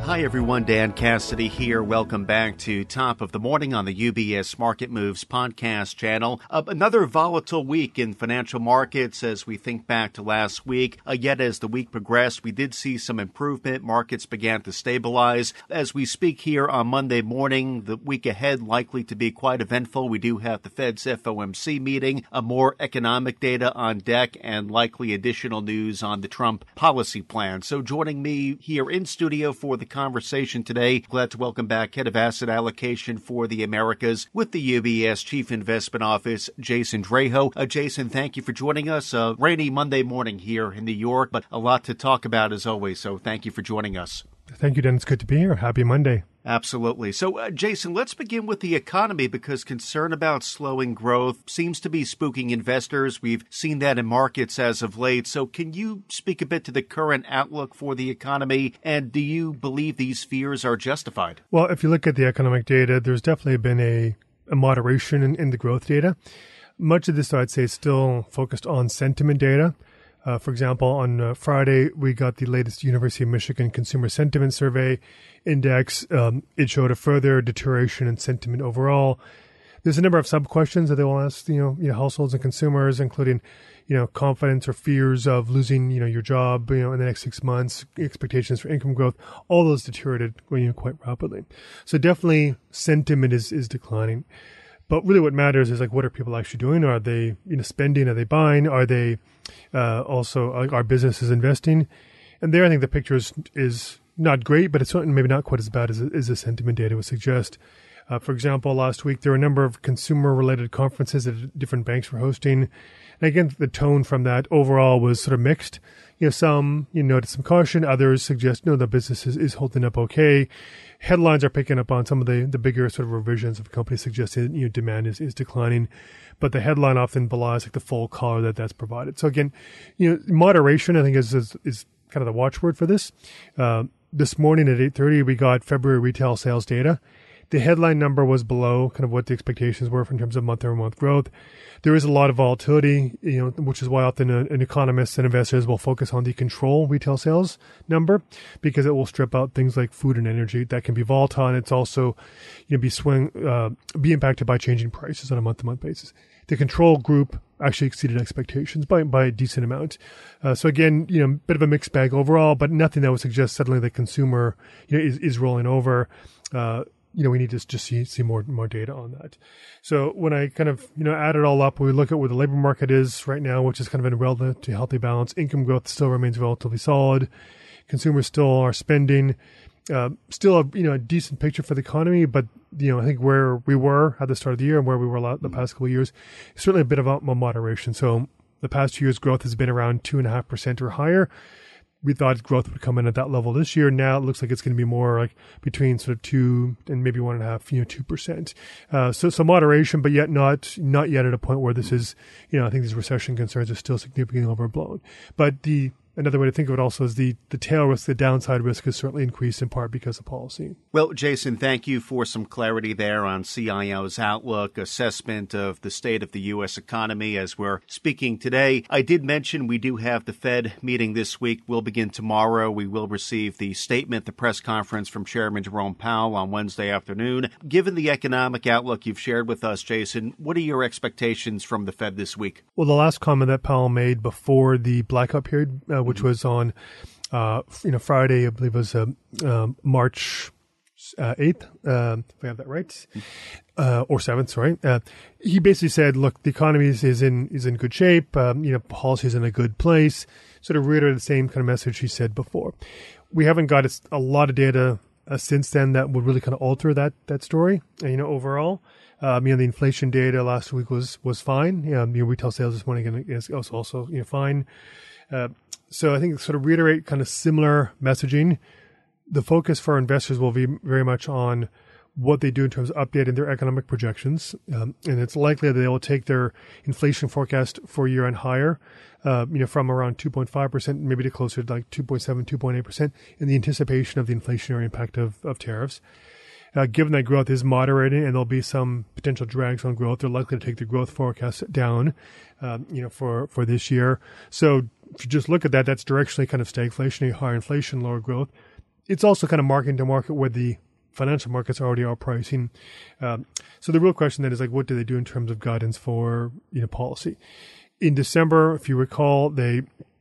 Hi everyone, Dan Cassidy here. Welcome back to Top of the Morning on the UBS Market Moves podcast channel. Another volatile week in financial markets as we think back to last week. Yet as the week progressed, we did see some improvement. Markets began to stabilize. As we speak here on Monday morning, the week ahead likely to be quite eventful. We do have the Fed's FOMC meeting, more economic data on deck, and likely additional news on the Trump policy plan. So joining me here in studio for the conversation today, glad to welcome back Head of Asset Allocation for the Americas with the UBS Chief Investment Office, Jason Draho. Jason, thank you for joining us. Rainy Monday morning here in New York, but a lot to talk about as always, so thank you for joining us. Thank you, Dan. It's good to be here. Happy Monday. Absolutely. So, Jason, let's begin with the economy because concern about slowing growth seems to be spooking investors. We've seen that in markets as of late. So can you speak a bit to the current outlook for the economy, and do you believe these fears are justified? Well, if you look at the economic data, there's definitely been a moderation in the growth data. Much of this, I'd say, is still focused on sentiment data. For example, on Friday, we got the latest University of Michigan Consumer Sentiment Survey Index. It showed a further deterioration in sentiment overall. There's a number of sub-questions that they will ask, households and consumers, including, confidence or fears of losing, your job, in the next 6 months, expectations for income growth. All those deteriorated, quite rapidly. So definitely sentiment is declining. But really what matters is what are people actually doing? Are they spending? Are they buying? Are they also, are businesses investing? And there I think the picture is not great, but it's certainly maybe not quite as bad as the sentiment data would suggest. For example, last week there were a number of consumer-related conferences that different banks were hosting. And again, the tone from that overall was sort of mixed. Some noted some caution. Others suggest, no, the business is holding up okay. Headlines are picking up on some of the bigger sort of revisions of companies suggesting demand is declining. But the headline often belies the full color that's provided. So again, moderation I think is kind of the watchword for this. This morning at 8:30 we got February retail sales data. The headline number was below kind of what the expectations were in terms of month-over-month growth. There is a lot of volatility, which is why often an economists and investors will focus on the control retail sales number because it will strip out things like food and energy that can be volatile, and it's also be impacted by changing prices on a month-to-month basis. The control group actually exceeded expectations by a decent amount. So again, bit of a mixed bag overall, but nothing that would suggest suddenly the consumer is rolling over. We need to just see more data on that. So when I kind of, add it all up, we look at where the labor market is right now, which is kind of in a relatively healthy balance. Income growth still remains relatively solid. Consumers still are spending. Still a decent picture for the economy, but, I think where we were at the start of the year and where we were the past couple of years, certainly a bit of a moderation. So the past 2 years growth has been around 2.5% or higher. We thought growth would come in at that level this year. Now it looks like it's going to be more between sort of 2 and maybe 1.5, 2%. So moderation, but yet not yet at a point where this is, I think these recession concerns are still significantly overblown. But another way to think of it also is the tail risk, the downside risk has certainly increased in part because of policy. Well, Jason, thank you for some clarity there on CIO's outlook, assessment of the state of the U.S. economy as we're speaking today. I did mention we do have the Fed meeting this week. We'll begin tomorrow. We will receive the statement, the press conference from Chairman Jerome Powell on Wednesday afternoon. Given the economic outlook you've shared with us, Jason, what are your expectations from the Fed this week? Well, the last comment that Powell made before the blackout period, which was on, Friday, I believe it was March 8th, if I have that right, or 7th, sorry. He basically said, look, the economy is in good shape, policy is in a good place, sort of reiterated the same kind of message he said before. We haven't got a lot of data since then that would really kind of alter that story, overall. The inflation data last week was fine. Retail sales this morning is also fine. So I think sort of reiterate kind of similar messaging. The focus for investors will be very much on what they do in terms of updating their economic projections. And it's likely that they will take their inflation forecast for year-end higher, from around 2.5%, maybe to closer to 2.7, 2.8% in the anticipation of the inflationary impact of tariffs. Given that growth is moderating and there'll be some potential drags on growth, they're likely to take the growth forecast down, for this year. So if you just look at that, that's directionally kind of stagflation, higher inflation, lower growth. it's also kind of marking to market where the financial markets already are pricing. So the real question then is like, what do they do in terms of guidance for policy? In December, if you recall, they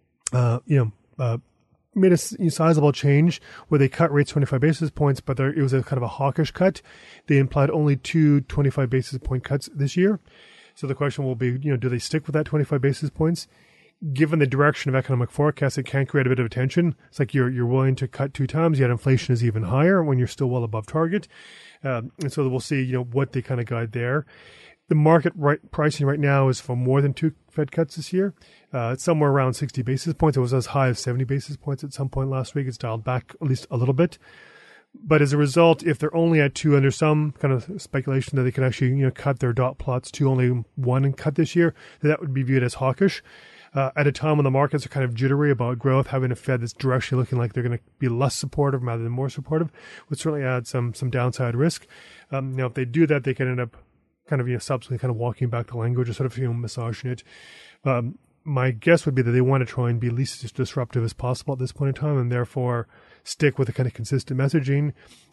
made a sizable change where they cut rates 25 basis points, but it was a kind of a hawkish cut. They implied only 2 25 basis point cuts this year. So the question will be, do they stick with that 25 basis points? Given the direction of economic forecasts, it can create a bit of tension. It's like you're willing to cut 2 times, yet inflation is even higher when you're still well above target. And so we'll see, what they kind of guide there. The market pricing right now is for more than 2 Fed cuts this year. It's somewhere around 60 basis points. It was as high as 70 basis points at some point last week. It's dialed back at least a little bit. But as a result, if they're only at 2 under some kind of speculation that they can actually cut their dot plots to only 1 cut this year, that would be viewed as hawkish. At a time when the markets are kind of jittery about growth, having a Fed that's directionally looking like they're going to be less supportive rather than more supportive would certainly add some downside risk. Now, if they do that, they can end up kind of subsequently kind of walking back the language or sort of massaging it. My guess would be that they want to try and be least as disruptive as possible at this point in time, and therefore stick with a kind of consistent messaging.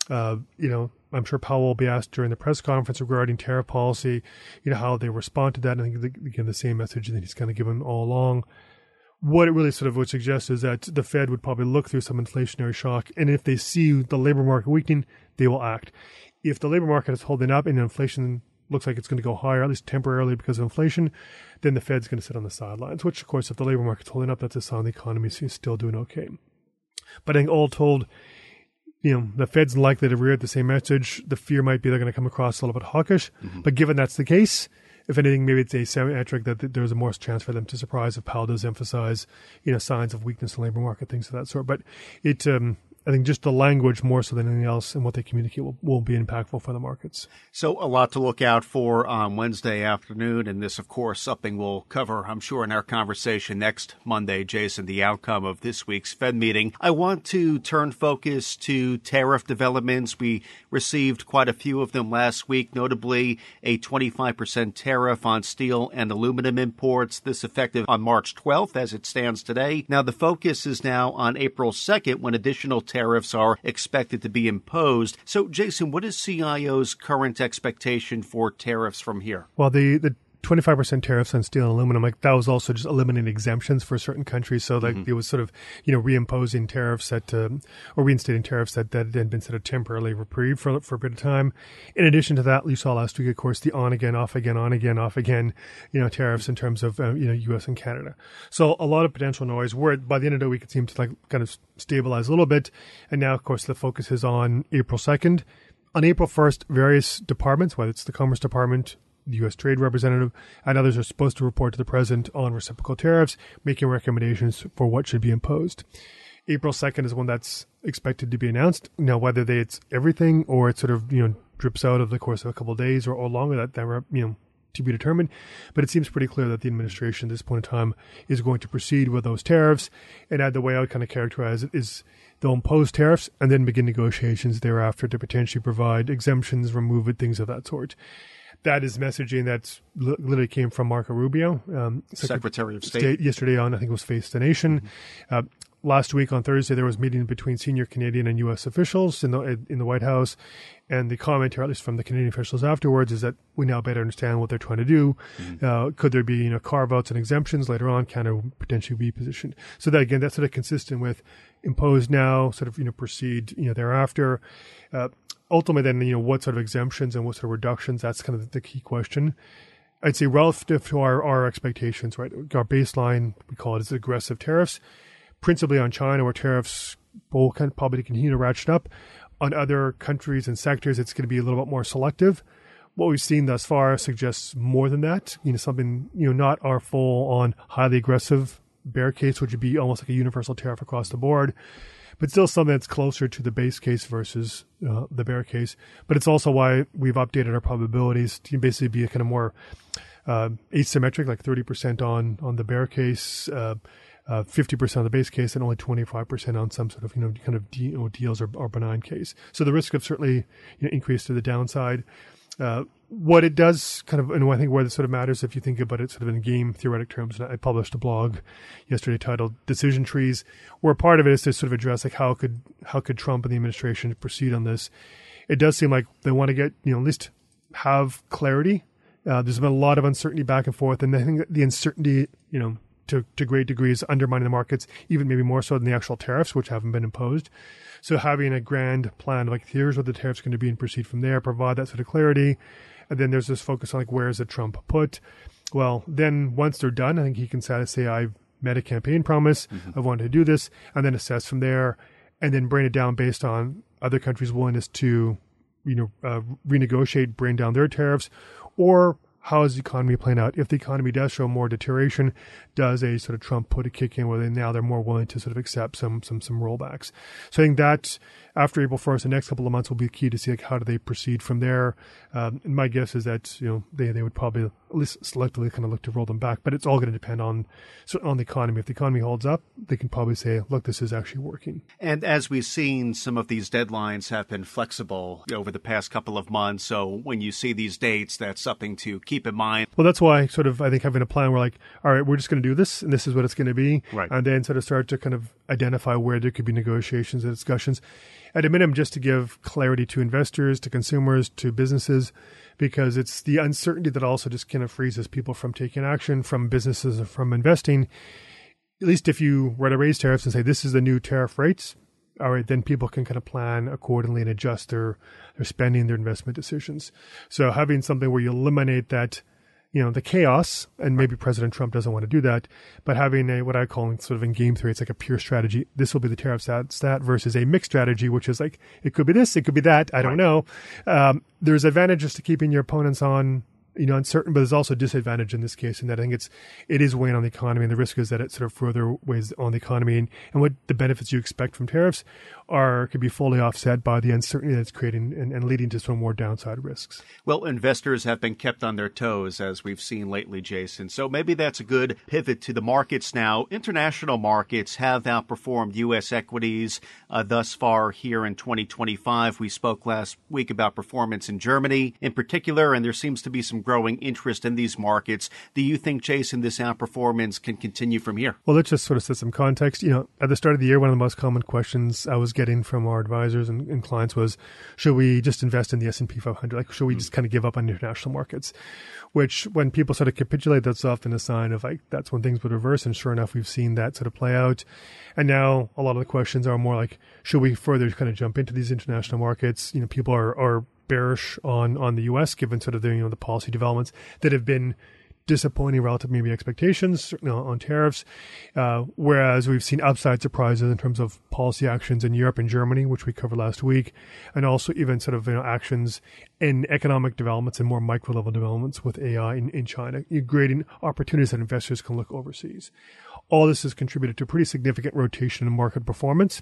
I'm sure Powell will be asked during the press conference regarding tariff policy, how they respond to that. And I think again the same message that he's kind of given all along. What it really sort of would suggest is that the Fed would probably look through some inflationary shock, and if they see the labor market weakening, they will act. If the labor market is holding up and inflation looks like it's going to go higher, at least temporarily because of inflation, then the Fed's going to sit on the sidelines, which, of course, if the labor market's holding up, that's a sign the economy is still doing okay. But I think all told, the Fed's likely to rear the same message. The fear might be they're going to come across a little bit hawkish. Mm-hmm. But given that's the case, if anything, maybe it's asymmetric that there's a more chance for them to surprise if Powell does emphasize, signs of weakness in the labor market, things of that sort. But I think just the language more so than anything else and what they communicate will be impactful for the markets. So a lot to look out for on Wednesday afternoon. And this, of course, something we'll cover, I'm sure, in our conversation next Monday, Jason, the outcome of this week's Fed meeting. I want to turn focus to tariff developments. We received quite a few of them last week, notably a 25% tariff on steel and aluminum imports. This effective on March 12th as it stands today. Now, the focus is now on April 2nd when additional tariffs are expected to be imposed. So, Jason, what is CIO's current expectation for tariffs from here? Well, the 25% tariffs on steel and aluminum, like that was also just eliminating exemptions for certain countries. So like it was sort of, reimposing tariffs that, or reinstating tariffs that had been sort of temporarily reprieved for a bit of time. In addition to that, you saw last week, of course, the on again, off again, on again, off again, tariffs in terms of, U.S. and Canada. So a lot of potential noise where by the end of the week, it seemed to like kind of stabilize a little bit. And now, of course, the focus is on April 2nd. On April 1st, various departments, whether it's the Commerce Department, the U.S. Trade Representative, and others are supposed to report to the President on reciprocal tariffs, making recommendations for what should be imposed. April 2nd is when that's expected to be announced. Now, whether it's everything or it sort of, drips out over the course of a couple of days or longer, that to be determined. But it seems pretty clear that the administration at this point in time is going to proceed with those tariffs. And the way I would kind of characterize it is they'll impose tariffs and then begin negotiations thereafter to potentially provide exemptions, remove it, things of that sort. That is messaging that literally came from Marco Rubio, Secretary of State. Yesterday on, I think it was Face the Nation. Mm-hmm. Last week on Thursday, there was a meeting between senior Canadian and U.S. officials in the White House. And the commentary, at least from the Canadian officials afterwards, is that we now better understand what they're trying to do. Mm-hmm. Could there be carve-outs and exemptions later on? Can it potentially be positioned? So that, again, that's sort of consistent with impose now, sort of, proceed, thereafter. Ultimately, then, what sort of exemptions and what sort of reductions, that's kind of the key question. I'd say relative to our expectations, right? Our baseline, we call it as aggressive tariffs, principally on China, where tariffs will probably continue to ratchet up. On other countries and sectors, it's going to be a little bit more selective. What we've seen thus far suggests more than that. Something, not our full on highly aggressive bear case, which would be almost like a universal tariff across the board, but still something that's closer to the base case versus the bear case. But it's also why we've updated our probabilities to basically be a kind of more asymmetric, like 30% on the bear case, 50% on the base case, and only 25% on some sort of deals or benign case. So the risk have certainly increased to the downside. What it does kind of, and I think where this sort of matters if you think about it sort of in game theoretic terms, and I published a blog yesterday titled Decision Trees, where part of it is to sort of address like how could Trump and the administration proceed on this. It does seem like they want to get, at least have clarity. There's been a lot of uncertainty back and forth, and I think the uncertainty, to great degrees undermining the markets, even maybe more so than the actual tariffs, which haven't been imposed. So having a grand plan, like here's what the tariffs are going to be and proceed from there, provide that sort of clarity. And then there's this focus on like, where is the Trump put? Well, then once they're done, I think he can say, I've met a campaign promise. I wanted to do this, and then assess from there, and then bring it down based on other countries' willingness to, renegotiate, bring down their tariffs, or how is the economy playing out? If the economy does show more deterioration, does a sort of Trump put a kick in where they're more willing to sort of accept some rollbacks? So I think that after April 1st, the next couple of months will be key to see like how do they proceed from there. And my guess is that they would probably at least selectively kind of look to roll them back, but it's all going to depend on the economy. If the economy holds up, they can probably say, look, this is actually working. And as we've seen, some of these deadlines have been flexible over the past couple of months. So when you see these dates, that's something to keep in mind. Well, that's why I think having a plan where like, all right, we're just going to do this, and this is what it's going to be. Right. And then sort of start to kind of identify where there could be negotiations and discussions. At a minimum, just to give clarity to investors, to consumers, to businesses, because it's the uncertainty that also just kind of freezes people from taking action, from businesses, from investing. At least if you were to raise tariffs and say, this is the new tariff rates, all right, then people can kind of plan accordingly and adjust their spending, their investment decisions. So having something where you eliminate that, the chaos, and maybe President Trump doesn't want to do that, but having what I call sort of in game theory, it's like a pure strategy. This will be the tariff stat versus a mixed strategy, which is like, it could be this, it could be that, I don't know. There's advantages to keeping your opponents on, uncertain, but there's also disadvantage in this case in that I think it is weighing on the economy, and the risk is that it sort of further weighs on the economy, and what the benefits you expect from tariffs could be fully offset by the uncertainty that's creating and leading to some more downside risks. Well, investors have been kept on their toes, as we've seen lately, Jason. So maybe that's a good pivot to the markets now. International markets have outperformed U.S. equities thus far here in 2025. We spoke last week about performance in Germany in particular, and there seems to be some growing interest in these markets. Do you think, Jason, this outperformance can continue from here? Well, let's just sort of set some context. At the start of the year, one of the most common questions I was getting from our advisors and clients was, should we just invest in the S&P 500? Like, should we just kind of give up on international markets? Which, when people sort of capitulate, that's often a sign of like, that's when things would reverse. And sure enough, we've seen that sort of play out. And now a lot of the questions are more like, should we further kind of jump into these international markets? People are bearish on the U.S. given sort of the policy developments that have been disappointing relative maybe expectations on tariffs, whereas we've seen upside surprises in terms of policy actions in Europe and Germany, which we covered last week, and also even sort of actions in economic developments and more micro level developments with AI in China, creating opportunities that investors can look overseas. All this has contributed to a pretty significant rotation in market performance.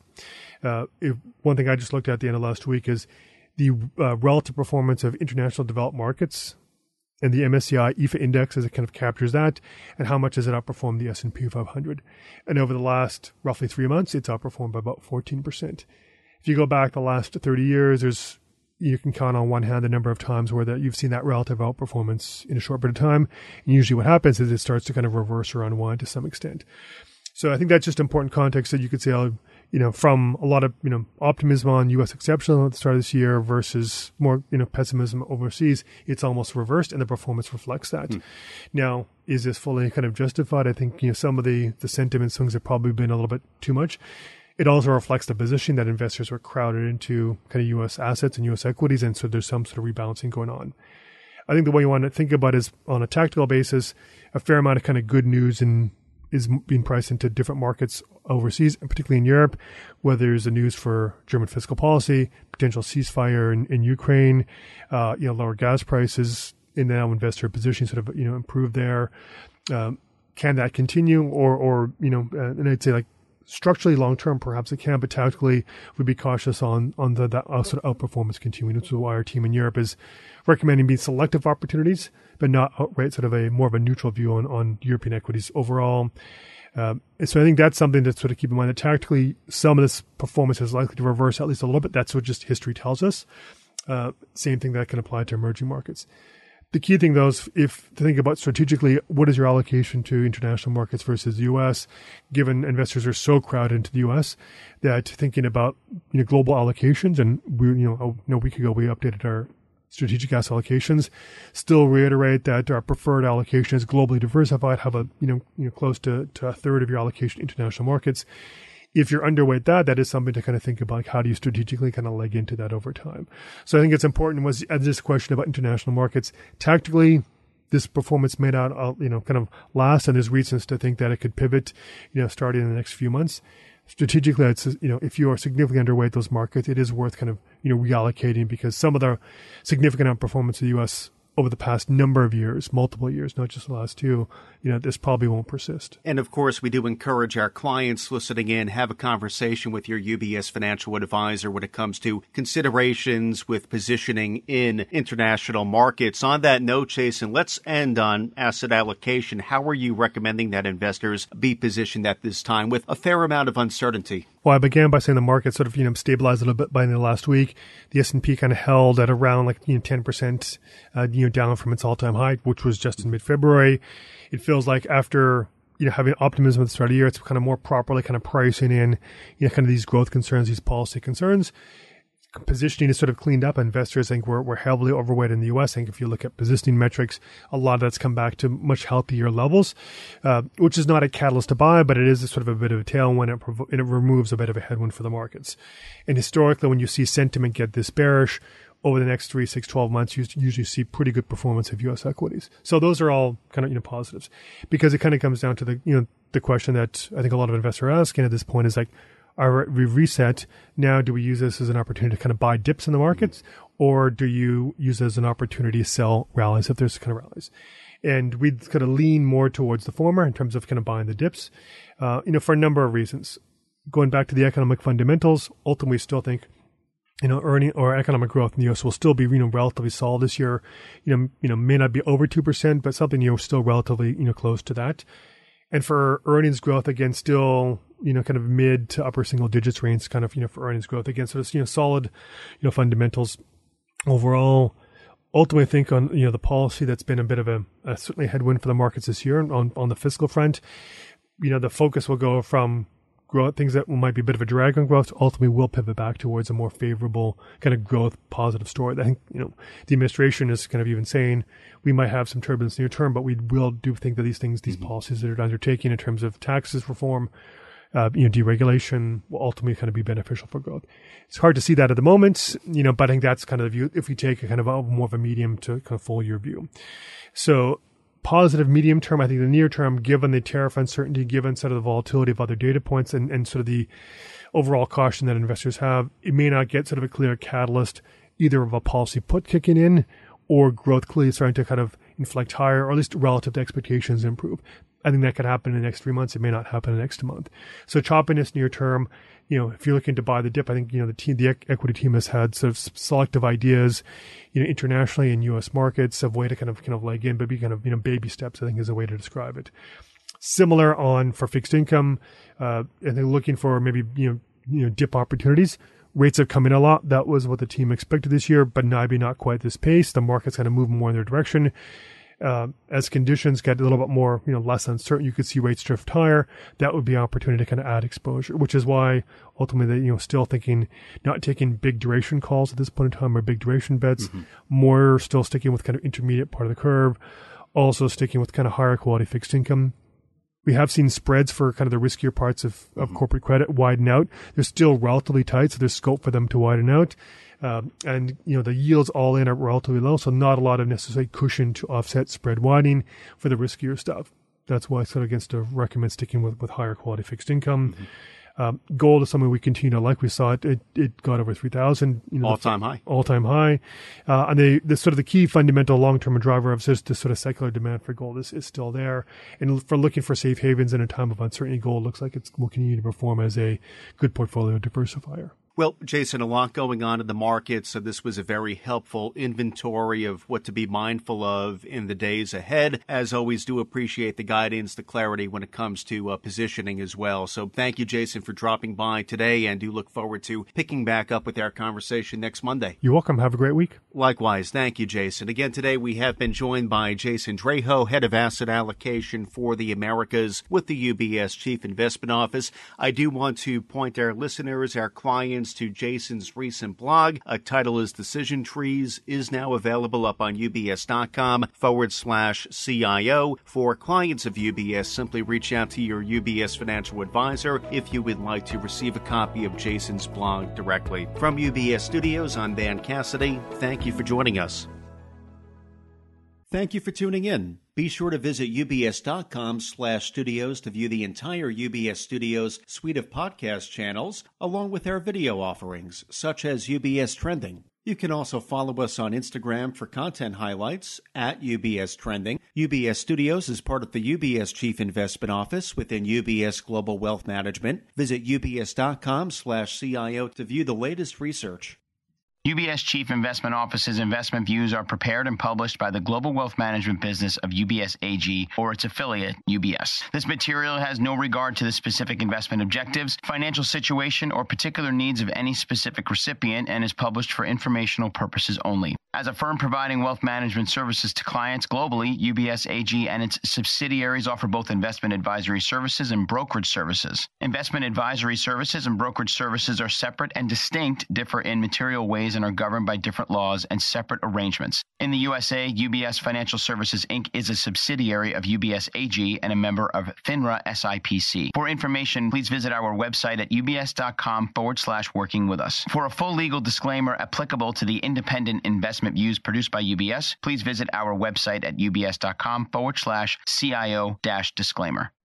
One thing I just looked at the end of last week is the relative performance of international developed markets and the MSCI EFA index, as it kind of captures that, and how much has it outperformed the S&P 500. And over the last roughly 3 months, it's outperformed by about 14%. If you go back the last 30 years, you can count on one hand the number of times where you've seen that relative outperformance in a short period of time. And usually what happens is it starts to kind of reverse or unwind to some extent. So I think that's just important context that you could say, from a lot of, optimism on U.S. exceptional at the start of this year versus more, pessimism overseas, it's almost reversed, and the performance reflects that. Now, is this fully kind of justified? I think, some of the sentiment swings have probably been a little bit too much. It also reflects the position that investors were crowded into kind of U.S. assets and U.S. equities, and so there's some sort of rebalancing going on. I think the way you want to think about it is, on a tactical basis, a fair amount of kind of good news is being priced into different markets overseas, and particularly in Europe, whether there's the news for German fiscal policy, potential ceasefire in Ukraine, lower gas prices, and now investor position sort of, improve there. Can that continue? Or and I'd say like structurally long-term, perhaps it can, but tactically we'd be cautious on that sort of outperformance continuing, which is why our team in Europe is recommending being selective opportunities, but not outright sort of a more of a neutral view on European equities overall. And so I think that's something to sort of keep in mind, that tactically some of this performance is likely to reverse at least a little bit. That's what just history tells us. Same thing that can apply to emerging markets. The key thing, though, is if to think about strategically, what is your allocation to international markets versus the U.S., given investors are so crowded into the U.S., that thinking about global allocations, and we, a week ago we updated our strategic asset allocations, still reiterate that our preferred allocation is globally diversified, have a close to a third of your allocation to international markets. If you're underweight that is something to kind of think about, like how do you strategically kind of leg into that over time. So I think it's important was this question about international markets. Tactically, this performance may not, kind of last, and there's reasons to think that it could pivot, starting in the next few months. Strategically, it's, if you are significantly underweight those markets, it is worth kind of, reallocating, because some of the significant outperformance of the U.S. over the past number of years, multiple years, not just the last two, this probably won't persist. And of course, we do encourage our clients listening in, have a conversation with your UBS financial advisor when it comes to considerations with positioning in international markets. On that note, Jason, let's end on asset allocation. How are you recommending that investors be positioned at this time with a fair amount of uncertainty? Well, I began by saying the market sort of, stabilized a little bit by the last week. The S&P kind of held at around 10%, down from its all-time high, which was just in mid-February. It feels like after, having optimism at the start of the year, it's kind of more properly kind of pricing in, kind of these growth concerns, these policy concerns. Positioning is sort of cleaned up. Investors think we're heavily overweight in the U.S. I think if you look at positioning metrics, a lot of that's come back to much healthier levels, which is not a catalyst to buy, but it is sort of a bit of a tailwind, and it removes a bit of a headwind for the markets. And historically, when you see sentiment get this bearish, over the next 3, 6, 12 months, you usually see pretty good performance of U.S. equities. So those are all kind of, positives, because it kind of comes down to the question that I think a lot of investors are asking at this point is like, we've reset. Now, do we use this as an opportunity to kind of buy dips in the markets, or do you use it as an opportunity to sell rallies if there's kind of rallies? And we'd kind of lean more towards the former in terms of kind of buying the dips, for a number of reasons. Going back to the economic fundamentals, ultimately we still think, earning or economic growth in the U.S. will still be, relatively solid this year. May not be over 2%, but something, still relatively, close to that. And for earnings growth, again, still, kind of mid to upper single digits range, kind of, for earnings growth. Again, so it's, solid, fundamentals overall. Ultimately, I think on, the policy that's been a bit of a certainly headwind for the markets this year on the fiscal front, the focus will go from growth, things that might be a bit of a drag on growth, ultimately will pivot back towards a more favorable kind of growth positive story. I think, the administration is kind of even saying we might have some turbulence near term, but we will do think that these policies that are undertaking in terms of taxes reform, deregulation will ultimately kind of be beneficial for growth. It's hard to see that at the moment, but I think that's kind of the view if we take a kind of more of a medium to kind of full year view. So positive medium term, I think the near term, given the tariff uncertainty, given sort of the volatility of other data points and sort of the overall caution that investors have, it may not get sort of a clear catalyst either of a policy put kicking in or growth clearly starting to kind of inflect higher, or at least relative to expectations improve. I think that could happen in the next 3 months. It may not happen in the next month. So choppiness near term, if you're looking to buy the dip, I think, the equity team has had sort of selective ideas, internationally in U.S. markets of way to kind of leg in, but be kind of, baby steps, I think is a way to describe it. Similar on for fixed income, and they're looking for maybe, dip opportunities. Rates have come in a lot. That was what the team expected this year, but maybe not quite this pace. The market's kind of moving more in their direction. As conditions get a little bit more, less uncertain, you could see rates drift higher. That would be an opportunity to kind of add exposure, which is why ultimately, still thinking, not taking big duration calls at this point in time or big duration bets, more still sticking with kind of intermediate part of the curve, also sticking with kind of higher quality fixed income. We have seen spreads for kind of the riskier parts of corporate credit widen out. They're still relatively tight, so there's scope for them to widen out. And, the yields all in are relatively low, so not a lot of necessary cushion to offset spread widening for the riskier stuff. That's why I sort of against to recommend sticking with higher quality fixed income. Gold is something we continue to like. We saw it got over 3,000. All-time high. All-time high. And the sort of the key fundamental long-term driver of just the sort of secular demand for gold is still there. And for looking for safe havens in a time of uncertainty, gold looks like it will continue to perform as a good portfolio diversifier. Well, Jason, a lot going on in the market, so this was a very helpful inventory of what to be mindful of in the days ahead. As always, do appreciate the guidance, the clarity when it comes to positioning as well. So thank you, Jason, for dropping by today, and do look forward to picking back up with our conversation next Monday. You're welcome. Have a great week. Likewise. Thank you, Jason. Again, today we have been joined by Jason Draho, Head of Asset Allocation for the Americas with the UBS Chief Investment Office. I do want to point our listeners, our clients, to Jason's recent blog. A title is Decision Trees, is now available up on ubs.com/CIO. For clients of UBS, simply reach out to your UBS financial advisor if you would like to receive a copy of Jason's blog directly. From UBS Studios, I'm Dan Cassidy. Thank you for joining us. Thank you for tuning in. Be sure to visit ubs.com/studios to view the entire UBS Studios suite of podcast channels, along with our video offerings, such as UBS Trending. You can also follow us on Instagram for content highlights at UBS Trending. UBS Studios is part of the UBS Chief Investment Office within UBS Global Wealth Management. Visit ubs.com/CIO to view the latest research. UBS Chief Investment Office's investment views are prepared and published by the global wealth management business of UBS AG or its affiliate, UBS. This material has no regard to the specific investment objectives, financial situation, or particular needs of any specific recipient and is published for informational purposes only. As a firm providing wealth management services to clients globally, UBS AG and its subsidiaries offer both investment advisory services and brokerage services. Investment advisory services and brokerage services are separate and distinct, differ in material ways, and are governed by different laws and separate arrangements. In the USA, UBS Financial Services, Inc. is a subsidiary of UBS AG and a member of FINRA SIPC. For information, please visit our website at ubs.com/working with us. For a full legal disclaimer applicable to the independent investment views produced by UBS, please visit our website at ubs.com/CIO-disclaimer.